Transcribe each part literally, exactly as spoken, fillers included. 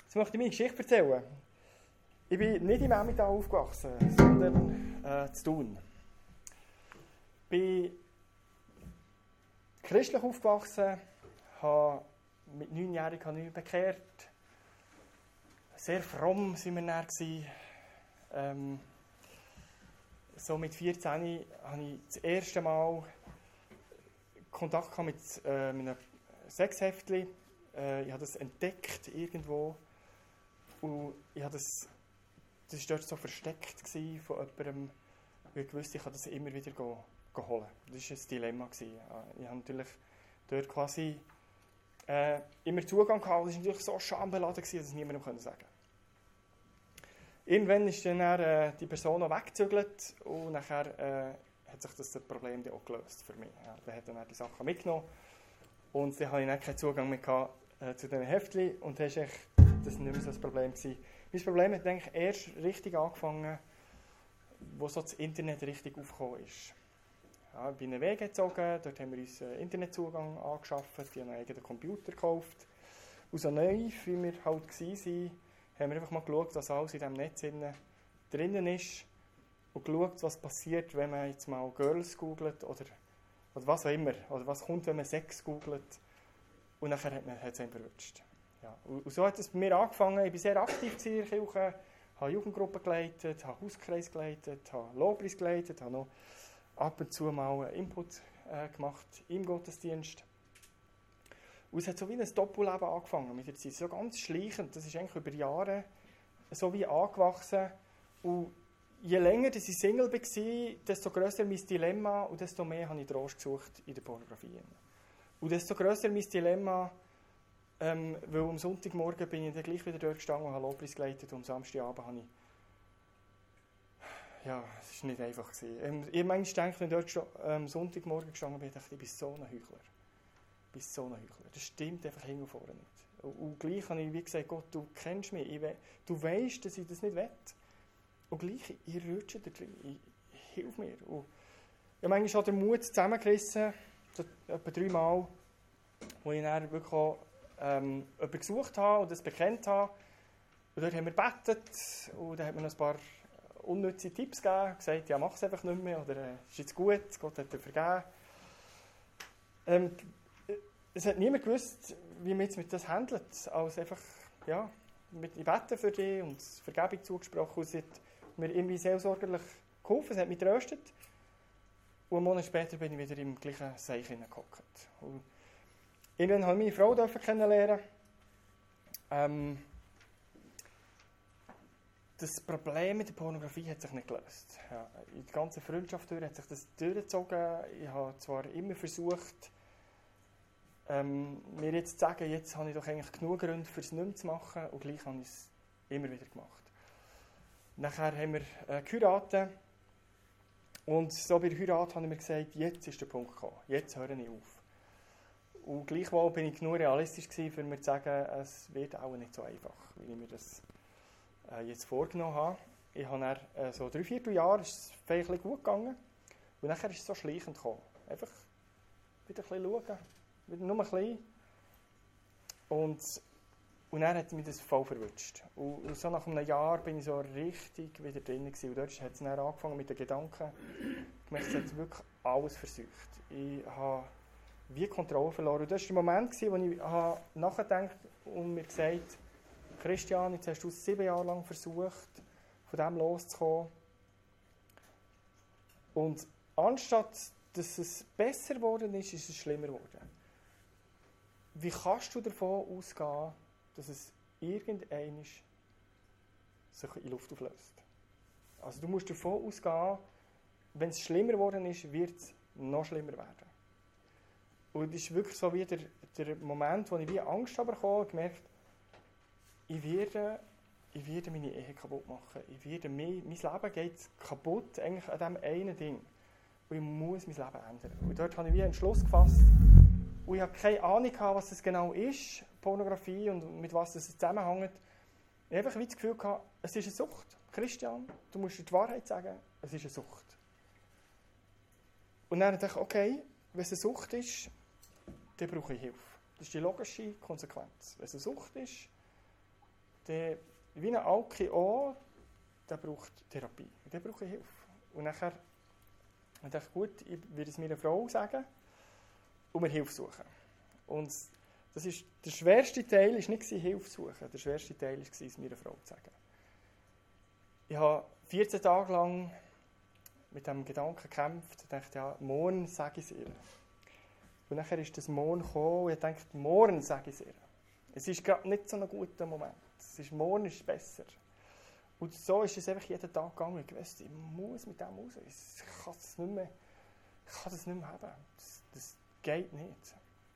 Jetzt möchte ich meine Geschichte erzählen. Ich bin nicht im Emmental aufgewachsen, sondern äh, zu Thun. Ich bin christlich aufgewachsen, habe mit neunjährigen mich bekehrt. Sehr fromm waren wir dann. Ähm, so mit vierzehn hatte ich das erste Mal Kontakt mit äh, einem Sexheftchen. Äh, ich habe das entdeckt irgendwo. Und ich habe das, das war dort so versteckt von jemandem, weil ich wusste, ich kann das immer wieder go, go holen. Das war ein Dilemma. Ich habe natürlich dort quasi äh, immer Zugang gehabt. Das war natürlich so schambeladen, dass ich es niemandem sagen konnte. Irgendwann ist dann äh, die Person auch weggezügelt und nachher äh, hat sich das Problem dann auch gelöst für mich. Ja, dann hat er die Sachen mitgenommen und dann hatte ich dann keinen Zugang mehr gehabt, äh, zu diesen Heftchen und das war das nicht mehr so das Problem gewesen. Mein Problem hat eigentlich erst richtig angefangen, wo so das Internet richtig aufgekommen ist. Ja, ich bin in eine Wege gezogen, dort haben wir uns äh, Internetzugang angeschafft, wir haben einen eigenen Computer gekauft. Und so neu, wie wir halt waren, haben wir einfach mal geschaut, was alles in diesem Netz drinnen ist und geschaut, was passiert, wenn man jetzt mal Girls googelt oder, oder was auch immer, oder was kommt, wenn man Sex googelt. Und nachher hat, man, hat es einen verwünscht. Ja. Und, und so hat es bei mir angefangen. Ich war sehr aktiv in der Kirche, habe Jugendgruppen geleitet, habe Hauskreis geleitet, habe Lobpreis geleitet, habe noch ab und zu mal einen Input äh, gemacht im Gottesdienst. Und es hat so wie ein Doppelleben angefangen mit der Zeit, so ganz schleichend. Das ist eigentlich über Jahre so wie angewachsen. Und je länger dass ich Single war, desto grösser mein Dilemma und desto mehr habe ich Trost gesucht in der Pornografie. Und desto grösser mein Dilemma, ähm, weil am Sonntagmorgen bin ich dann gleich wieder dort gestanden und habe Lobpreis geleitet und am Samstagabend habe ich... Ja, es war nicht einfach. Ähm, ich habe manchmal gedacht, wenn ich dort am ähm, Sonntagmorgen gestanden bin, dachte ich, ich bin so ein Heuchler. Du bist so ein Heuchler. Das stimmt einfach hin und vorne nicht. Und, und gleich habe ich wie gesagt, Gott, du kennst mich, ich we- du weißt, dass ich das nicht will. Und gleich, ich rutsche dir, ich, ich hilf mir. Und ich habe manchmal auch den Mut zusammengerissen, so etwa dreimal, wo ich dann wirklich auch, ähm, jemanden gesucht habe und das bekennt habe. Und dort haben wir gebetet und dann hat mir noch ein paar unnütze Tipps gegeben, gesagt, ja, mach es einfach nicht mehr oder äh, ist jetzt gut, Gott hat dir vergeben. Ähm, Es hat niemand gewusst, wie man jetzt mit das handelt, als einfach, ja, mit ich bete für dich und Vergebung zugesprochen. Es hat mir irgendwie seelsorgerlich geholfen, es hat mich tröstet. Und einen Monat später bin ich wieder im gleichen Seich hineingehockt. Und irgendwann habe ich meine Frau kennenlernen. Ähm, das Problem mit der Pornografie hat sich nicht gelöst. Ja, in der ganzen Freundschaft durch hat sich das durchgezogen. Ich habe zwar immer versucht, Ähm, mir jetzt zu sagen, jetzt habe ich doch eigentlich genug Gründe, für es nicht mehr zu machen, und gleich habe ich es immer wieder gemacht. Nachher haben wir äh, geheiratet und so bei der Heirat habe ich mir gesagt, jetzt ist der Punkt gekommen, jetzt höre ich auf. Und gleichwohl bin ich genug realistisch gewesen, für mir zu sagen, es wird auch nicht so einfach, wie ich mir das äh, jetzt vorgenommen habe. Ich habe dann, äh, so drei, vier Jahre ist es vielleicht ein bisschen gut gegangen und nachher ist es so schleichend gekommen. Einfach wieder ein bisschen schauen. Wieder nur ein bisschen. Und, und dann hat mich das voll verwünscht. Und, und so nach einem Jahr bin ich so richtig wieder drin gewesen. Und dort hat es dann angefangen mit den Gedanken. Ich merke, es hat wirklich alles versucht. Ich habe wie Kontrolle verloren. Und das war der Moment, wo ich nachgedacht und mir gesagt, Christian, jetzt hast du sieben Jahre lang versucht, von dem loszukommen. Und anstatt dass es besser geworden ist, ist es schlimmer geworden. Wie kannst du davon ausgehen, dass es irgendwann sich in Luft auflöst? Also du musst davon ausgehen, wenn es schlimmer geworden ist, wird es noch schlimmer werden. Und es ist wirklich so wie der, der Moment, wo ich wie Angst bekommen habe, gemerkt, ich werde, ich werde meine Ehe kaputt machen. Ich werde, mein, mein Leben geht kaputt eigentlich an diesem einen Ding. Und ich muss mein Leben ändern. Und dort habe ich wie einen Entschluss gefasst. Und ich habe keine Ahnung, was das genau ist, Pornografie, und mit was das zusammenhängt. Ich habe einfach das Gefühl gehabt, es ist eine Sucht. Christian, du musst dir die Wahrheit sagen, es ist eine Sucht. Und dann dachte ich, okay, wenn es eine Sucht ist, dann brauche ich Hilfe. Das ist die logische Konsequenz. Wenn es eine Sucht ist, der, wie ein Alki auch, der braucht Therapie. Der braucht Hilfe. Und nachher ich dachte, gut, ich werde es meiner Frau sagen und mir Hilfe suchen. Und das ist, der schwerste Teil war nicht Hilfe suchen. Der schwerste Teil war es, meiner Frau zu sagen. Ich habe vierzehn Tage lang mit diesem Gedanken gekämpft und dachte, ja, morgen sage ich es ihr. Und nachher ist das Morgen gekommen und ich dachte, morgen sage ich es ihr. Es ist gerade nicht so ein guter Moment. Es ist, morgen ist besser. Und so ist es einfach jeden Tag gegangen. Ich wusste, ich muss mit dem raus. Ich kann das nicht mehr, ich kann das nicht mehr haben. Das, das geht nicht.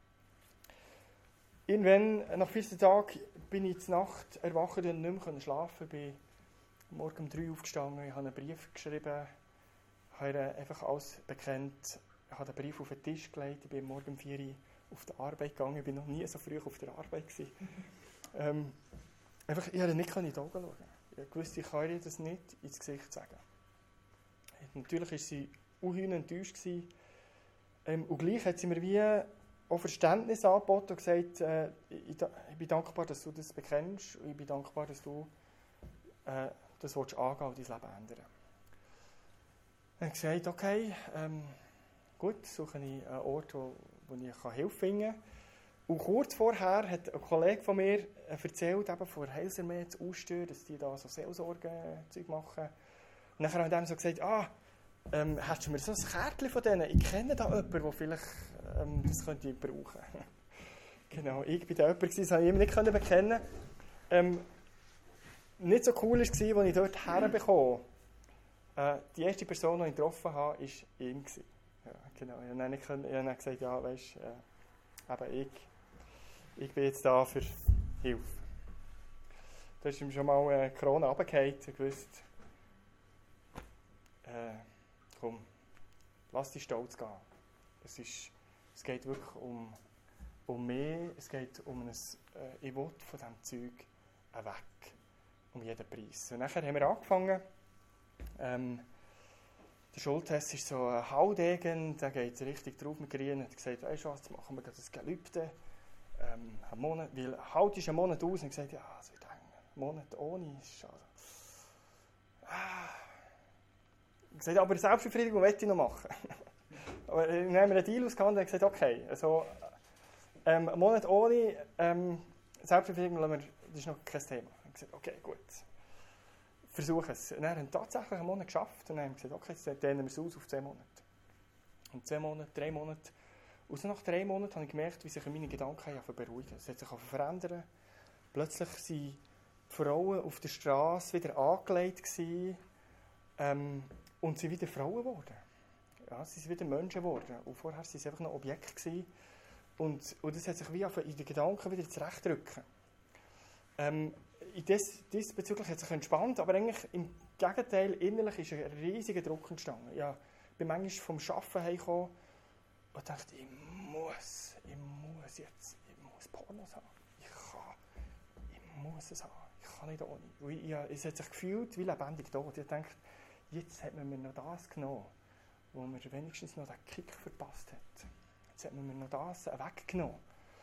Irgendwann, nach vierzehn Tagen, bin ich zur Nacht erwacht und nicht mehr schlafen. Ich bin morgen um drei Uhr aufgestanden, ich habe einen Brief geschrieben, habe ihr einfach alles bekannt. Ich habe den Brief auf den Tisch gelegt, ich bin morgen um vier Uhr auf die Arbeit gegangen. Ich war noch nie so früh auf der Arbeit. ähm, einfach, ich konnte nicht in die Augen schauen. Ich wusste, ich kann ihr das nicht ins Gesicht sagen. Natürlich war sie unheimlich enttäuscht. Ähm, und gleich hat sie mir wie auch Verständnis angeboten und gesagt, äh, ich, ich bin dankbar, dass du das bekennst und ich bin dankbar, dass du äh, das willst angehen und dein Leben ändern. Dann habe ich gesagt, okay, ähm, gut, suche ich einen Ort, wo, wo ich Hilfe finden kann. Und kurz vorher hat ein Kollege von mir erzählt, eben von Heilsarmee zu Ausstehen, dass die da so Seelsorge-Zeug machen. Und dann habe ich dem so gesagt, ah, ähm, hast du mir so ein Kärtchen von denen? Ich kenne da jemanden, der vielleicht ähm, das könnte ich brauchen. Genau, ich war da jemand, das konnte ich ihm nicht bekennen. Ähm, nicht so cool war, als ich dort herbekomme. Äh, die erste Person, die ich getroffen habe, war ihm. Ja, genau. Ich habe dann, dann gesagt, ja, weisst äh, eben ich. Ich bin jetzt da für Hilfe. Da ist ihm schon mal eine Krone runtergefallen und gewusst, äh, komm, lass dich stolz gehen. Es, ist, es geht wirklich um, um mich, es geht um ein, äh, ich will von diesem Zeug weg, um jeden Preis. Und nachher haben wir angefangen, ähm, der Schultest ist so ein Haudegen, der geht richtig drauf mit Grün und hat gesagt, weißt du was, jetzt machen wir das Gelübde. Ähm, einen Monat, weil halt ist ein Monat aus und gesagt, ja, es wird ein Monat ohne ist schade. Ah. Gesagt, aber Selbstbefriedigung möchte ich noch machen. aber dann haben wir einen Deal ausgehandelt und gesagt, okay, also ähm, einen Monat ohne ähm, Selbstbefriedigung lassen wir, das ist noch kein Thema. Ich gesagt, okay, gut. Versuchen es. Und dann haben wir tatsächlich einen Monat geschafft und dann haben wir gesagt, okay, jetzt dehnen wir es aus auf zwei Monate. Und zwei Monate, drei Monate. Und so nach drei Monaten habe ich gemerkt, wie sich meine Gedanken beruhigen. Es hat sich verändert. Plötzlich waren die Frauen auf der Straße wieder angelegt gewesen, ähm, und sie wieder Frauen geworden. Ja, sie sind wieder Menschen geworden. Und vorher waren sie einfach noch Objekte gewesen. Und, und das hat sich wie in den Gedanken wieder zurechtrücken. Ähm, dies, diesbezüglich hat sich entspannt, aber eigentlich im Gegenteil, innerlich ist ein riesiger Druck entstanden. Ja, ich bin manchmal vom Arbeiten heimgekommen und dachte, ich muss, ich muss jetzt, ich muss Pornos haben. Ich kann, ich muss es haben. Ich kann nicht ohne. Ich, ich, es hat sich gefühlt wie lebendig tot. Ich dachte, jetzt hat man mir noch das genommen, wo man wenigstens noch den Kick verpasst hat. Jetzt hat man mir noch das weggenommen.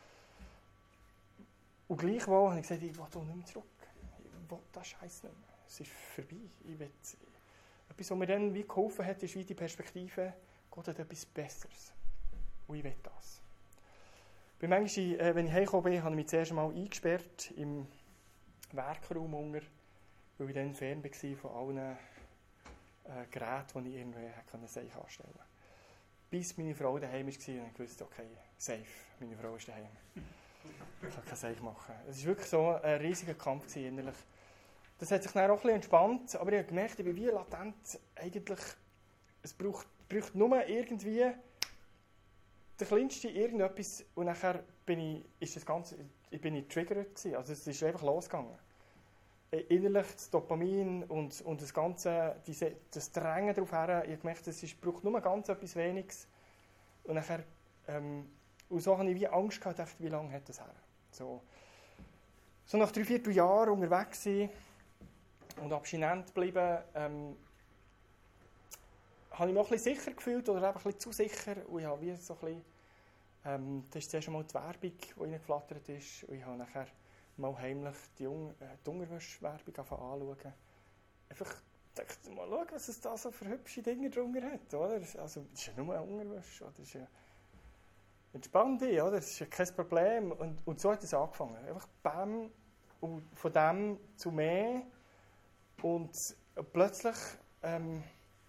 Und gleichwohl habe ich gesagt, ich will auch nicht mehr zurück. Ich will das Scheiß nicht mehr. Es ist vorbei. Ich will, etwas, was mir dann wie geholfen hat, ist wie die Perspektive, Gott hat etwas Besseres. Und ich will das. Bei manchmal, äh, wenn ich heimgekommen bin, habe ich mich zuerst einmal eingesperrt im Werkraum unter, weil ich dann fern war von allen äh, Geräten, die ich irgendwie anstellen konnte. Bis meine Frau daheim war und ich wusste, okay, safe, meine Frau ist daheim. Ich kann kein Seich machen. Es war wirklich so ein riesiger Kampf innerlich. Das hat sich dann auch ein bisschen entspannt, aber ich habe gemerkt, ich bin wie latent eigentlich, es braucht, braucht nur irgendwie der kleinste irgendetwas und nachher bin ich, ist das Ganze, ich bin ich getriggert gewesen. Also es ist einfach losgegangen. Innerlich das Dopamin und, und das ganze, diese, das Drängen darauf her, ich habe gemerkt, es ist, braucht nur ganz etwas Weniges und nachher, ähm, und so hatte ich wie Angst gehabt, dachte, wie lange hat das her? So, so nach drei, vier Jahren unterwegs sein und abstinent bleiben, ähm, habe ich mich auch ein bisschen sicher gefühlt oder eben ein bisschen zu sicher und ich habe wie so ein bisschen, ähm, das ist zuerst einmal die Werbung, die reingeflattert ist und ich habe nachher mal heimlich die, Un- äh, die Unterwäsche-Werbung anschauen. Einfach dachte, mal schauen, was es da so für hübsche Dinge drunter hat. Oder? Also, das ist ja nur eine Unterwäsche. Oder? Das ist ja entspann dich, oder? Das ist ja kein Problem. Und, und so hat es angefangen. Einfach bam, und von dem zu mehr. Und plötzlich ähm,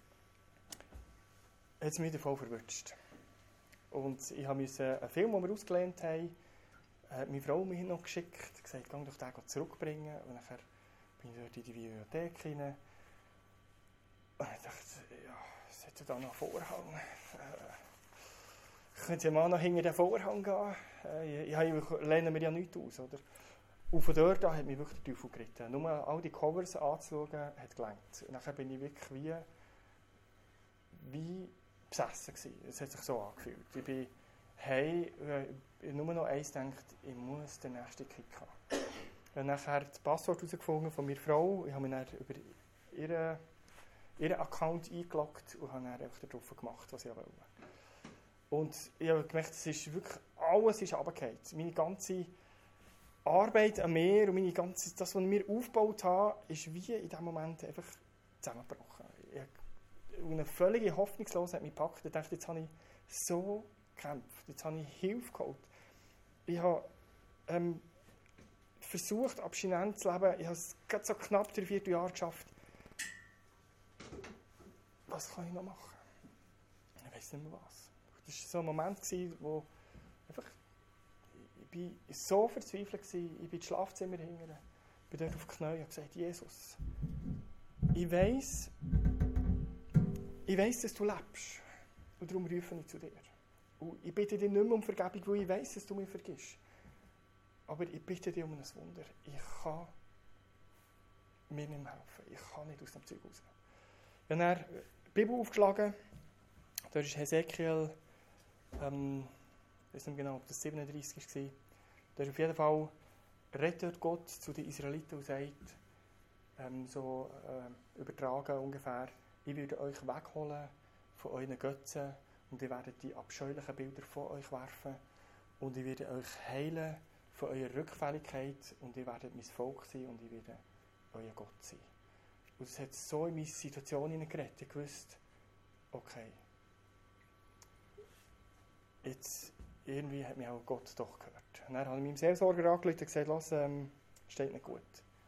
hat es mich davon verwünscht. Und ich musste einen Film, den wir ausgelehnt haben, hat meine Frau mir noch geschickt, gesagt, geh doch den zurückbringen. Und dann bin ich dort in die Bibliothek hinein. Und ich dachte, ja, es hat ja da noch einen Vorhang. Ich könnte ja mal noch hinter den Vorhang gehen. Ich, ich, ich lehne mir ja nichts aus, oder? Und von dort an hat mich wirklich der Teufel geritten. Nur all die Covers anzuschauen, hat gelangt. Und dann bin ich wirklich wie, wie besessen gewesen. Es hat sich so angefühlt. Ich bin hey, ich nur noch eins gedacht, ich muss den nächsten Kick haben. Ich habe nachher das Passwort herausgefunden von meiner Frau. Ich habe mich dann über ihren, ihren Account eingeloggt und habe dann einfach darauf gemacht, was ich wollte. Und ich habe gemerkt, es ist wirklich, alles ist runtergefallen. Meine ganze Arbeit an mir und meine ganze, das, was ich mir aufgebaut habe, ist wie in diesem Moment einfach zusammengebrochen. Ich, und eine völlige Hoffnungslosigkeit hat mich gepackt. Ich dachte, jetzt habe ich so gekämpft, jetzt habe ich Hilfe geholt. Ich habe ähm, versucht, abstinent zu leben. Ich habe es gerade so knapp drei, vier Jahre geschafft. Was kann ich noch machen? Ich weiß nicht mehr was. Das war so ein Moment, wo einfach, ich war so verzweifelt war. Ich bin ins Schlafzimmer hingegangen, bin dort auf die Knie und habe gesagt, Jesus, ich weiss, ich weiss, dass du lebst. Und darum rufe ich zu dir. Und ich bitte dich nicht mehr um Vergebung, weil ich weiss, dass du mich vergisst. Aber ich bitte dich um ein Wunder. Ich kann mir nicht mehr helfen. Ich kann nicht aus dem Zeug raus. Ich habe dann die Bibel aufgeschlagen. Da ist Hesekiel, ähm, ich weiß nicht genau, ob das siebenunddreißig war. Da ist auf jeden Fall, redet Gott zu den Israeliten und sagt, ähm, so äh, übertragen ungefähr, ich würde euch wegholen von euren Götzen und ihr werdet die abscheulichen Bilder von euch werfen und ich werde euch heilen von eurer Rückfälligkeit und ihr werdet mein Volk sein und ich werde euer Gott sein. Und es hat so in meine Situation hineingeredet. Ich wusste, okay, jetzt irgendwie hat mich auch Gott doch gehört. Und dann habe ich meinem Seelsorger angerufen und gesagt, lass, ähm, steht nicht gut.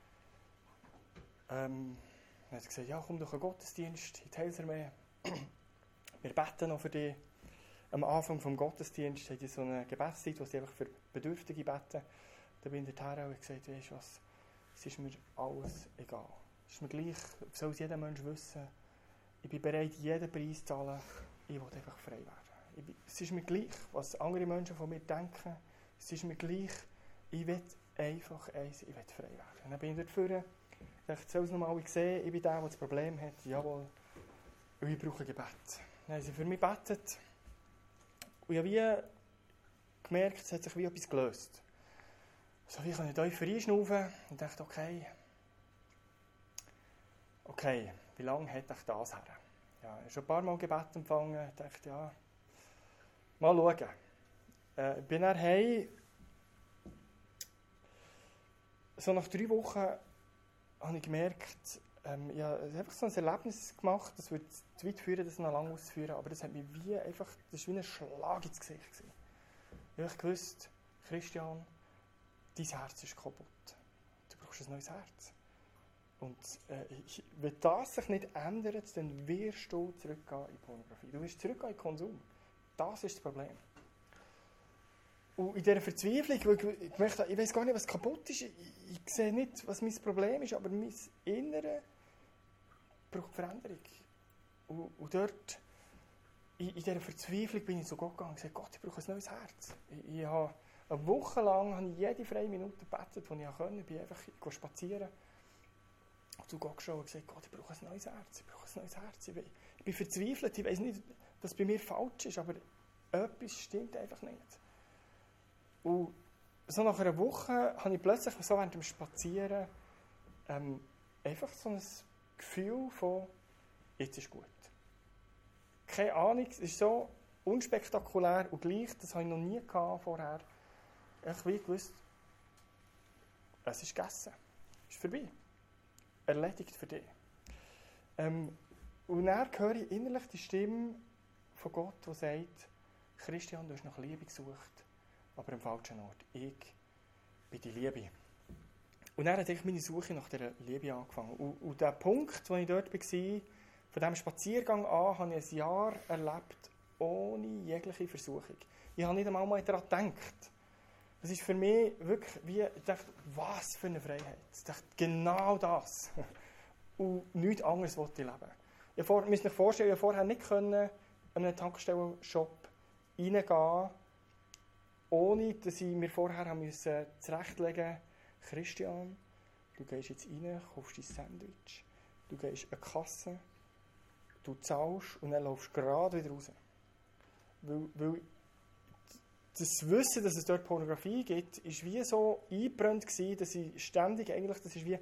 Ähm, dann hat er gesagt, ja, komm doch einen Gottesdienst in die Heilsarmee. Wir beten noch für dich. Am Anfang des Gottesdienstes hat ich so eine Gebetszeit, wo sie einfach für Bedürftige beten. Da bin ich dorthin und gesagt, weißt du was, es ist mir alles egal. Es ist mir gleich, soll es jeder Mensch wissen. Ich bin bereit, jeden Preis zu zahlen. Ich will einfach frei werden. Ich bin, es ist mir gleich, was andere Menschen von mir denken. Es ist mir gleich, ich will einfach eins, ich will frei werden. Und dann bin ich dort vorne. Ich dachte, soll es noch mal sehen, ich bin der, der das Problem hat. Jawohl. Und ich brauche Gebet. Dann haben sie für mich gebetet. Und ich habe wie gemerkt, es hat sich wie etwas gelöst. So wie ich kann tief einschnaufen und dachte, okay, okay, wie lange hätte ich das her? Ja, ich habe schon ein paar Mal Gebet empfangen. Ich dachte, ja, mal schauen. Äh, ich bin dann heim. So nach drei Wochen habe ich gemerkt, ähm, ich habe einfach so ein Erlebnis gemacht, das würde zu weit führen, das noch lange auszuführen, aber das hat mich wie einfach, das war wie ein Schlag ins Gesicht gewesen. Ich habe gewusst, Christian, dein Herz ist kaputt. Du brauchst ein neues Herz. Und äh, ich, wenn das sich nicht ändert, dann wirst du zurückgehen in Pornografie. Du wirst zurückgehen in Konsum. Das ist das Problem. Und in dieser Verzweiflung, wo ich gemerkt habe, ich weiß gar nicht, was kaputt ist, ich, ich sehe nicht, was mein Problem ist, aber mein Innere braucht Veränderung. Und, und dort, in, in dieser Verzweiflung bin ich zu Gott gegangen und gesagt, Gott, ich brauche ein neues Herz. Ich, ich habe eine Woche lang habe ich jede freie Minute gebetet, die ich konnte. Ich bin einfach spazieren. Und zu Gott geschaut und gesagt, Gott, ich brauche ein neues Herz. Ich brauche ein neues Herz. Ich bin, ich bin verzweifelt. Ich weiß nicht, was bei mir falsch ist, aber etwas stimmt einfach nicht. Und so nach einer Woche habe ich plötzlich so während dem Spazieren ähm, einfach so ein Gefühl von, jetzt ist gut. Keine Ahnung, es ist so unspektakulär und gleich, das habe ich noch nie gehabt vorher. Ich wie gewusst, es ist gegessen. Es ist vorbei. Erledigt für dich. Ähm, und dann höre ich innerlich die Stimme von Gott, die sagt, Christian, du hast nach Liebe gesucht, aber am falschen Ort. Ich bin die Liebe. Und dann hat ich meine Suche nach dieser Liebe angefangen. Und, und der Punkt, wo ich dort war, von diesem Spaziergang an, habe ich ein Jahr erlebt, ohne jegliche Versuchung. Ich habe nicht einmal mal daran gedacht. Das ist für mich wirklich wie, ich dachte, was für eine Freiheit. Ich dachte, genau das. Und nichts anderes wollte ich leben. Ich müsst euch vorstellen, ich vorher nicht können, in einen Tankstellenshop reingehen, ohne dass ich mir vorher musste zurechtlegen musste, Christian, du gehst jetzt rein, kaufst dein Sandwich, du gehst an die Kasse, du zahlst und dann laufst du gerade wieder raus. Weil, weil das Wissen, dass es dort Pornografie gibt, war wie so eingebrannt gewesen, dass ich ständig eigentlich, das ist wie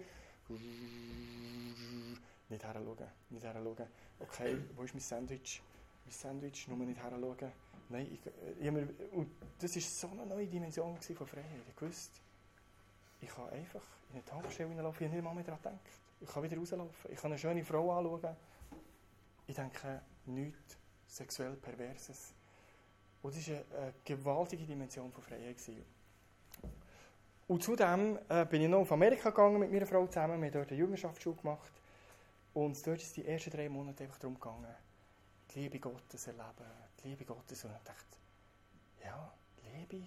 nicht heranschauen, nicht heranschauen. Okay, wo ist mein Sandwich? Mein Sandwich, nur nicht heranschauen. Nein, ich, ich, ich, und das war so eine neue Dimension von Freiheit. Ich wusste, ich kann einfach in eine Tankstelle hineinlaufen, ich habe nicht mal mehr daran gedacht. Ich kann wieder rauslaufen, ich kann eine schöne Frau anschauen. Ich denke, nichts sexuell Perverses. Und das war eine, eine gewaltige Dimension von Freiheit. Und zudem äh, bin ich noch auf Amerika gegangen mit meiner Frau zusammen. Wir haben dort eine Jüngerschaftsschule gemacht. Und dort ist es die ersten drei Monate einfach darum gegangen, die Liebe Gottes erleben, die Liebe Gottes. Und ich dachte, ja, Liebe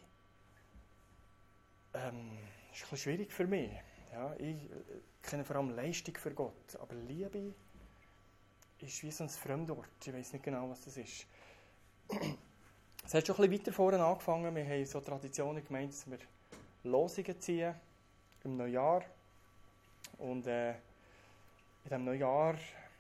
ähm, ist ein bisschen schwierig für mich. Ja, ich kenne vor allem Leistung für Gott, aber Liebe ist wie so ein Fremdwort. Ich weiß nicht genau, was das ist. Es hat schon ein bisschen weiter vorne angefangen. Wir haben so Traditionen gemeint, dass wir Losungen ziehen im Neujahr. Und äh, in diesem Neujahr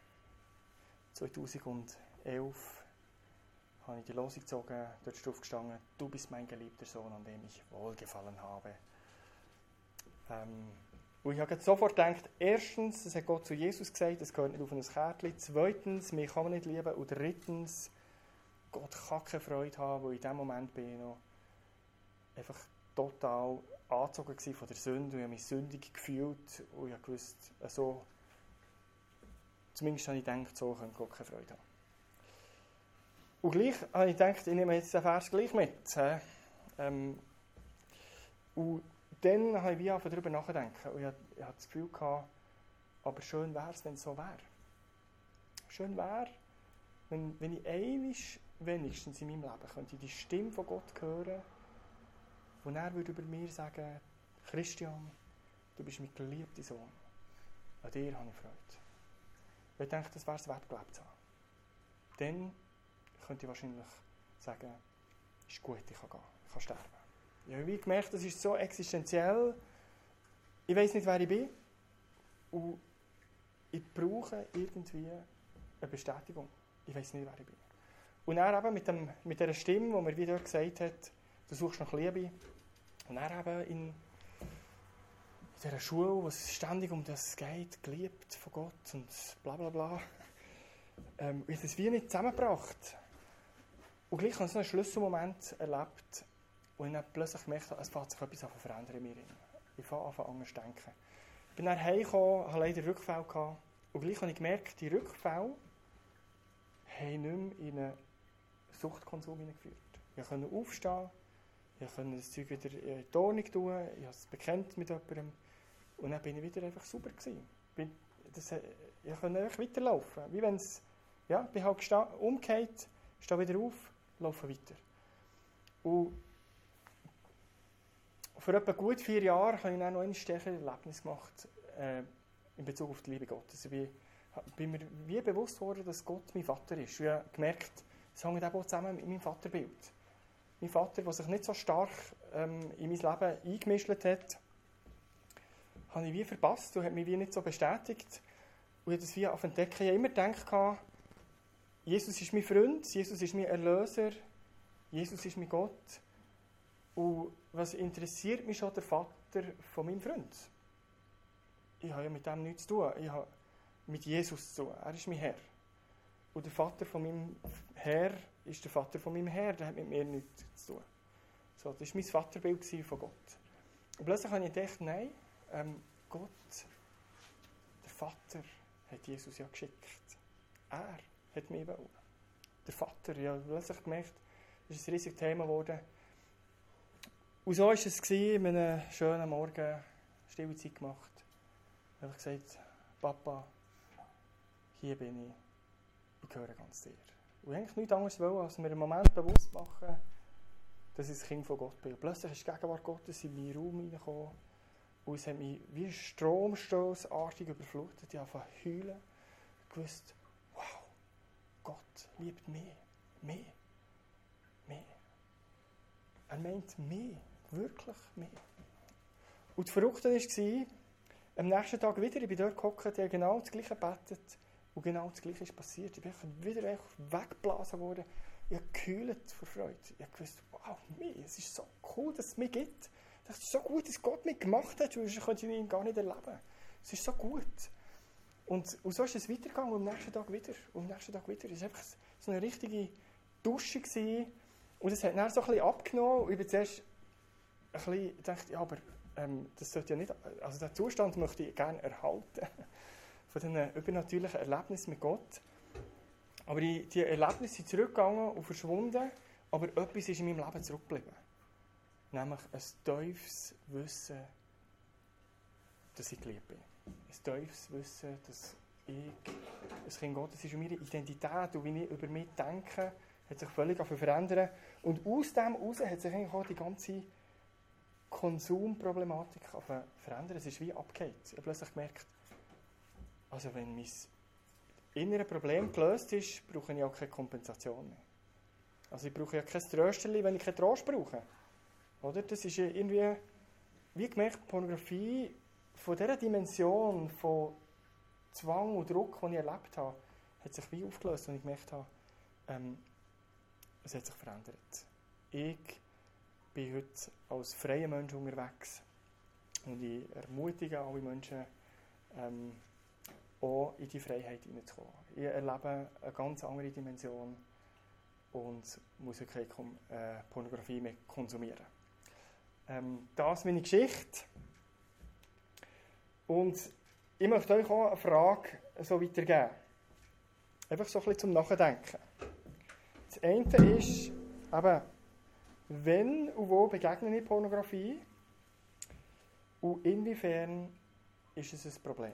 zweitausendelf habe ich die Losung gezogen, dort ist drauf gestanden, du bist mein geliebter Sohn, an dem ich wohlgefallen habe. Ähm, und ich habe sofort gedacht, erstens, das hat Gott zu Jesus gesagt, das gehört nicht auf ein Kärtchen. Zweitens, mich kann man nicht lieben. Und drittens, Gott kann keine Freude haben, weil in diesem Moment bin ich noch einfach total angezogen von der Sünde. Und ich habe mich sündig gefühlt und ich habe gewusst, so, zumindest habe ich gedacht, so könnte Gott keine Freude haben. Und gleich habe ich gedacht, ich nehme jetzt den Vers gleich mit. Ähm, und dann habe ich wie angefangen, darüber nachzudenken. Und ich hatte, ich hatte das Gefühl gehabt, aber schön wäre es, wenn es so wäre. Schön wäre, wenn, wenn ich einmal wenigstens in meinem Leben könnte die Stimme von Gott hören, wo er würde über mir sagen, Christian, du bist mein geliebter Sohn. An dir habe ich Freude. Und ich denke, das wäre es wert, gelebt zu haben. Dann könnte ich wahrscheinlich sagen, ist gut, ich kann gehen, ich kann sterben. Ich habe gemerkt, das ist so existenziell. Ich weiss nicht, wer ich bin. Und ich brauche irgendwie eine Bestätigung. Ich weiss nicht, wer ich bin. Und dann eben mit, dem, mit dieser Stimme, die mir wieder gesagt hat, du suchst nach Liebe. Und dann eben in, in dieser Schule, wo es ständig um das geht, geliebt von Gott und bla bla bla. Ähm, ich habe das wie nicht zusammengebracht. Und gleich habe ich so einen Schlüsselmoment erlebt, wo ich dann plötzlich gemerkt habe, es fängt sich etwas an zu verändern in mir. Ich fange an, anders zu denken. Ich bin dann heimgekommen, hatte leider Rückfälle gehabt. Und gleich habe ich gemerkt, die Rückfälle haben nicht mehr in einen Suchtkonsum hineingeführt. Ich konnte aufstehen, ich konnte das Zeug wieder in die Ordnung tun, ich habe es bekannt mit jemandem. Und dann bin ich wieder einfach sauber gewesen. Bin, das, ich konnte einfach weiterlaufen. Wie wenn es, ja, bin halt gesta- umgekehrt, stehe wieder auf, laufe weiter. Und vor etwa gut vier Jahren habe ich dann noch ein stärkeres Erlebnis gemacht äh, in Bezug auf die Liebe Gottes. Ich bin, bin mir wie bewusst geworden, dass Gott mein Vater ist. Ich habe gemerkt, es hängt auch zusammen mit meinem Vaterbild. Mein Vater, der sich nicht so stark ähm, in mein Leben eingemischt hat, habe ich wie verpasst und hat mich wie nicht so bestätigt. Und ich habe das wie auf entdecken. Ich habe immer gedacht, Jesus ist mein Freund, Jesus ist mein Erlöser, Jesus ist mein Gott. Und was interessiert mich schon der Vater von meinem Freund? Ich habe ja mit dem nichts zu tun. Ich habe mit Jesus zu tun. Er ist mein Herr. Und der Vater von meinem Herr ist der Vater von meinem Herr. Der hat mit mir nichts zu tun. So, das war mein Vaterbild von Gott. Und plötzlich habe ich gedacht, nein, ähm, Gott, der Vater, hat Jesus ja geschickt. Er hat mich wollen. Der Vater, ja, plötzlich gemerkt, das ist ein riesiges Thema geworden. Und so war es an einem schönen Morgen, stille Zeit gemacht. Ich habe gesagt, Papa, hier bin ich, ich gehöre ganz dir. Und eigentlich nichts anderes wollen, als mir im Moment bewusst machen, dass ich ein Kind von Gott bin. Und plötzlich ist die Gegenwart Gottes in meinen Raum hineingekommen und es hat mich wie ein Stromstoßartig überflutet. Ich habe angefangen zu heulen und gewusst, wow, Gott liebt mich, mich, mich. Er meint mich, wirklich mich. Und das Verrückte war, am nächsten Tag wieder, ich bin dort gehockt, ich habe genau das Gleiche gebetet und genau das Gleiche ist passiert. Ich bin wieder weggeblasen worden. Ich habe geheult vor Freude. Ich habe gewusst, wow, mich, es ist so cool, dass es mich gibt. Es ist so gut, dass Gott mich gemacht hat, sonst könnte ich ihn gar nicht erleben. Es ist so gut. Und, und so ist es weitergegangen und am nächsten Tag wieder. Und am nächsten Tag wieder. Es war einfach so eine richtige Dusche gewesen. Und es hat dann so ein bisschen abgenommen. Und ich bin zuerst ein bisschen gedacht, ja, aber ähm, das sollte ja nicht, also den Zustand möchte ich gerne erhalten. Von diesen übernatürlichen Erlebnissen mit Gott. Aber die, die Erlebnisse sind zurückgegangen und verschwunden, aber etwas ist in meinem Leben zurückgeblieben. Nämlich ein tiefes Wissen, dass ich geliebt bin. Ein tiefes Wissen, dass ich ein Kind Gottes ist. Und meine Identität und wie ich über mich denke, hat sich völlig verändert. Und aus dem heraus hat sich eigentlich auch die ganze Konsumproblematik verändert. Es ist wie abgehakt. Ich habe plötzlich gemerkt, also wenn mein innere Problem gelöst ist, brauche ich auch keine Kompensation mehr. Also ich brauche ja kein Trösterli, wenn ich keinen Trost brauche. Oder? Das ist irgendwie, wie gemerkt, Pornografie von dieser Dimension von Zwang und Druck, die ich erlebt habe, hat sich wie aufgelöst und ich gemerkt habe, ähm, es hat sich verändert. Ich bin heute als freier Mensch unterwegs und ich ermutige alle Menschen, ähm, auch in die Freiheit hineinzukommen. Ich erlebe eine ganz andere Dimension und muss keine äh, Pornografie mehr konsumieren. Ähm, das ist meine Geschichte. Und ich möchte euch auch eine Frage so weitergeben. Einfach so ein bisschen zum Nachdenken. Das eine ist, eben, wenn und wo begegne ich Pornografie und inwiefern ist es ein Problem?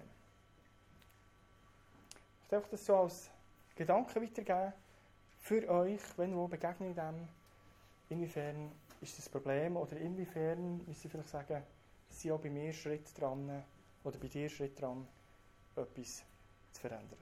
Ich möchte das so als Gedanken weitergeben für euch, wenn wo begegne ich dem, inwiefern ist das ein Problem oder inwiefern, müsst ihr vielleicht sagen, sind auch bei mir Schritt dran oder bei dir Schritt dran, etwas zu verändern.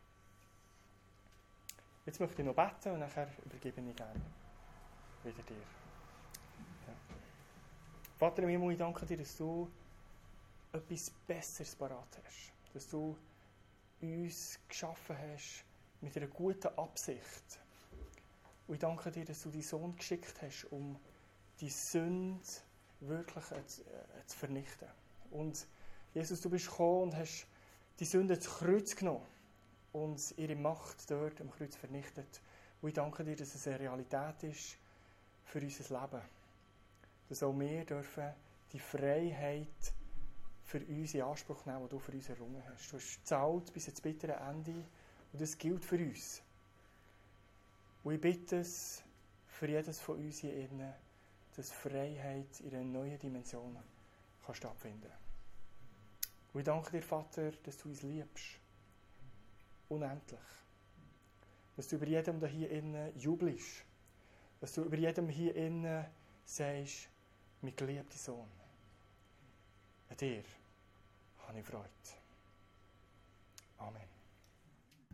Jetzt möchte ich noch beten und nachher übergebe ich gerne wieder dir. Ja. Vater im Himmel, ich danke dir, dass du etwas Besseres parat hast. Dass du uns geschaffen hast mit einer guten Absicht. Und ich danke dir, dass du deinen Sohn geschickt hast, um die Sünde wirklich zu, äh, zu vernichten. Und Jesus, du bist gekommen und hast die Sünde zu Kreuz genommen und ihre Macht dort am Kreuz vernichtet. Und ich danke dir, dass es eine Realität ist für unser Leben. Dass auch wir dürfen die Freiheit für uns in Anspruch nehmen, die du für uns errungen hast. Du hast gezahlt bis ins bittere Ende und das gilt für uns. Und ich bitte es für jedes von uns hier innen, dass Freiheit in einer neuen Dimension kann stattfinden kann. Und ich danke dir, Vater, dass du uns liebst. Unendlich. Dass du über jedem da hier innen jubelst. Dass du über jedem hier innen sagst, mein geliebter Sohn. An dir habe ich Freude.